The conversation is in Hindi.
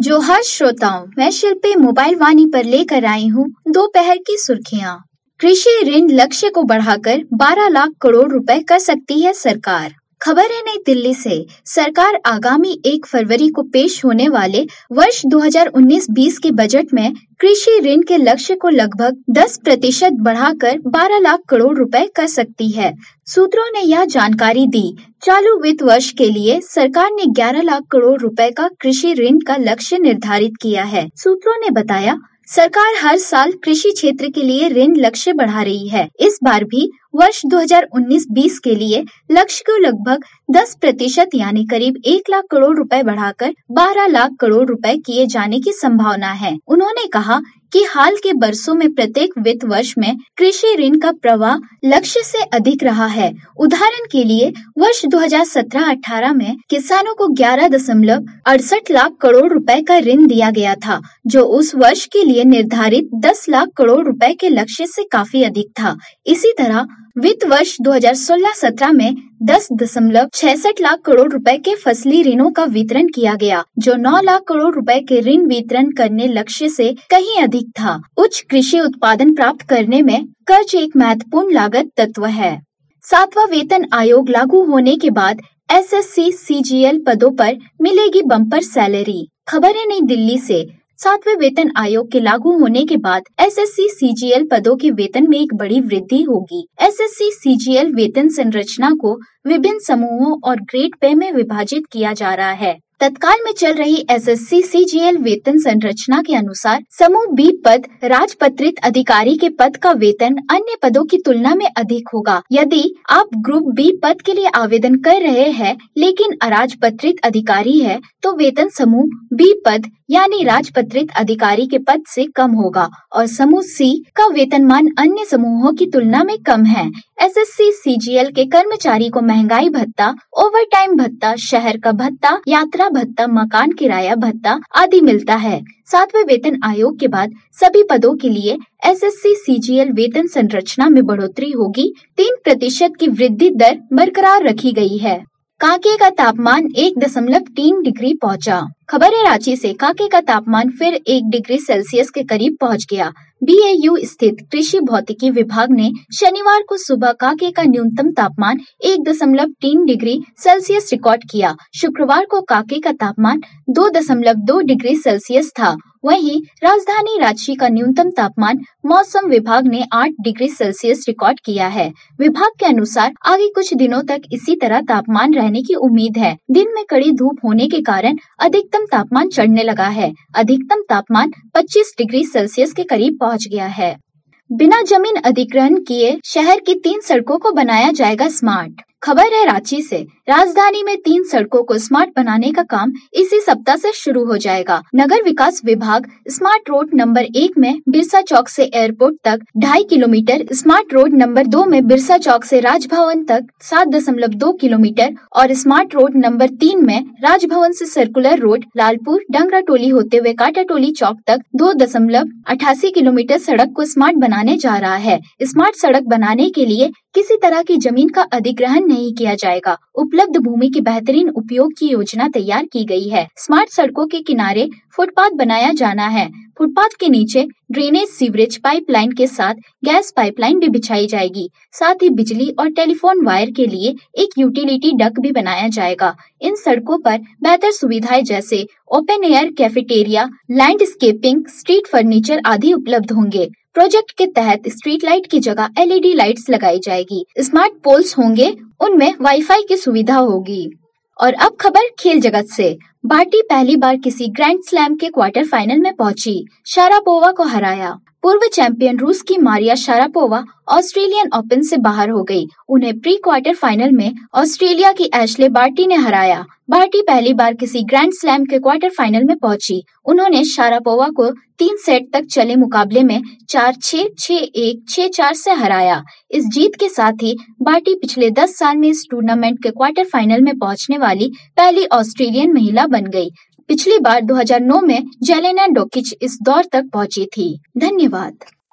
जोहार श्रोताओं, मैं शिल्पी मोबाइल वाणी पर लेकर आई हूँ दोपहर की सुर्खियाँ। कृषि ऋण लक्ष्य को बढ़ाकर 12 लाख करोड़ रुपए कर सकती है सरकार। खबर है नई दिल्ली से। सरकार आगामी 1 फरवरी को पेश होने वाले वर्ष 2019-20 के बजट में कृषि ऋण के लक्ष्य को लगभग 10% बढ़ाकर 12 लाख करोड़ रुपए कर सकती है। सूत्रों ने यह जानकारी दी। चालू वित्त वर्ष के लिए सरकार ने 11 लाख करोड़ रुपए का कृषि ऋण का लक्ष्य निर्धारित किया है। सूत्रों ने बताया, सरकार हर साल कृषि क्षेत्र के लिए ऋण लक्ष्य बढ़ा रही है। इस बार भी वर्ष 2019-20 के लिए लक्ष्य को लगभग 10% यानी करीब 1 लाख करोड़ रुपए बढ़ाकर 12 लाख करोड़ रुपए किए जाने की संभावना है। उन्होंने कहा कि हाल के बरसों में प्रत्येक वित्त वर्ष में कृषि ऋण का प्रवाह लक्ष्य से अधिक रहा है। उदाहरण के लिए वर्ष 2017-18 में किसानों को 11.68 लाख करोड़ रुपए का ऋण दिया गया था, जो उस वर्ष के लिए निर्धारित 10 लाख करोड़ रुपए के लक्ष्य से काफी अधिक था। इसी तरह वित्त वर्ष 2016-17 में 10.66 लाख करोड़ रुपए के फसली ऋणों का वितरण किया गया, जो 9 लाख करोड़ रुपए के ऋण वितरण करने लक्ष्य से कहीं अधिक था। उच्च कृषि उत्पादन प्राप्त करने में कर्ज एक महत्वपूर्ण लागत तत्व है। 7वां वेतन आयोग लागू होने के बाद एसएससी सीजीएल पदों पर मिलेगी बम्पर सैलरी। खबर है नई दिल्ली से। 7वें वेतन आयोग के लागू होने के बाद एसएससी सीजीएल पदों के वेतन में एक बड़ी वृद्धि होगी। एसएससी सीजीएल वेतन संरचना को विभिन्न समूहों और ग्रेड पे में विभाजित किया जा रहा है। तत्काल में चल रही एसएससी सीजीएल वेतन संरचना के अनुसार समूह बी पद राजपत्रित अधिकारी के पद का वेतन अन्य पदों की तुलना में अधिक होगा। यदि आप ग्रुप बी पद के लिए आवेदन कर रहे हैं लेकिन अराजपत्रित अधिकारी है, तो वेतन समूह बी पद यानी राजपत्रित अधिकारी के पद से कम होगा और समूह सी का वेतनमान अन्य समूहों की तुलना में कम है। एसएससी सीजीएल के कर्मचारी को महंगाई भत्ता, ओवरटाइम भत्ता, शहर का भत्ता, यात्रा भत्ता, मकान किराया भत्ता आदि मिलता है। 7वें वेतन आयोग के बाद सभी पदों के लिए एसएससी सीजीएल वेतन संरचना में बढ़ोतरी होगी। 3% की वृद्धि दर बरकरार रखी गई है। कांके का तापमान 1.3 डिग्री पहुंचा। खबर है रांची से। कांके का तापमान फिर 1 डिग्री सेल्सियस के करीब पहुंच गया। बीएयू स्थित कृषि भौतिकी विभाग ने शनिवार को सुबह कांके का न्यूनतम तापमान 1.3 डिग्री सेल्सियस रिकॉर्ड किया। शुक्रवार को कांके का तापमान 2.2 डिग्री सेल्सियस था। वहीं राजधानी रांची का न्यूनतम तापमान मौसम विभाग ने 8 डिग्री सेल्सियस रिकॉर्ड किया है। विभाग के अनुसार आगे कुछ दिनों तक इसी तरह तापमान रहने की उम्मीद है। दिन में कड़ी धूप होने के कारण अधिकतम तापमान चढ़ने लगा है। अधिकतम तापमान 25 डिग्री सेल्सियस के करीब पहुंच गया है। बिना जमीन अधिग्रहण किए शहर की 3 सड़कों को बनाया जाएगा स्मार्ट। खबर है रांची से। राजधानी में 3 सड़कों को स्मार्ट बनाने का काम इसी सप्ताह से शुरू हो जाएगा। नगर विकास विभाग स्मार्ट रोड नंबर 1 में बिरसा चौक से एयरपोर्ट तक 2.5 किलोमीटर, स्मार्ट रोड नंबर 2 में बिरसा चौक से राजभवन तक 7.2 किलोमीटर और स्मार्ट रोड नंबर 3 में राजभवन से सर्कुलर रोड लालपुर डंगरा टोली होते हुए काटा टोली चौक तक 2.88 किलोमीटर सड़क को स्मार्ट बनाने जा रहा है। स्मार्ट सड़क बनाने के लिए किसी तरह की जमीन का अधिग्रहण नहीं किया जाएगा। उपलब्ध भूमि के बेहतरीन उपयोग की योजना तैयार की गई है। स्मार्ट सड़कों के किनारे फुटपाथ बनाया जाना है। फुटपाथ के नीचे ड्रेनेज सीवरेज पाइपलाइन के साथ गैस पाइपलाइन भी बिछाई जाएगी। साथ ही बिजली और टेलीफोन वायर के लिए एक यूटिलिटी डक्ट भी बनाया जाएगा। इन सड़कों पर बेहतर सुविधाएं जैसे open air cafeteria, landscaping, street furniture आदि उपलब्ध होंगे। प्रोजेक्ट के तहत स्ट्रीट लाइट की जगह एलईडी लाइट्स लगाई जाएगी। स्मार्ट पोल्स होंगे, उनमें वाईफाई की सुविधा होगी। और अब खबर खेल जगत से। बार्टी पहली बार किसी ग्रैंड स्लैम के क्वार्टर फाइनल में पहुंची, शारापोवा को हराया। पूर्व चैंपियन रूस की मारिया शारापोवा ऑस्ट्रेलियन ओपन से बाहर हो गई। उन्हें प्री क्वार्टर फाइनल में ऑस्ट्रेलिया की एशले बार्टी ने हराया। बार्टी पहली बार किसी ग्रैंड स्लैम के क्वार्टर फाइनल में पहुंची। उन्होंने शारापोवा को 3 सेट तक चले मुकाबले में 4-6, 6-1, 6-4 से हराया। इस जीत के साथ ही बार्टी पिछले 10 साल में इस टूर्नामेंट के क्वार्टर फाइनल में पहुंचने वाली पहली ऑस्ट्रेलियन महिला बन गई। पिछली बार 2009 में जेलेना डोकिच इस दौर तक पहुंची थी। धन्यवाद।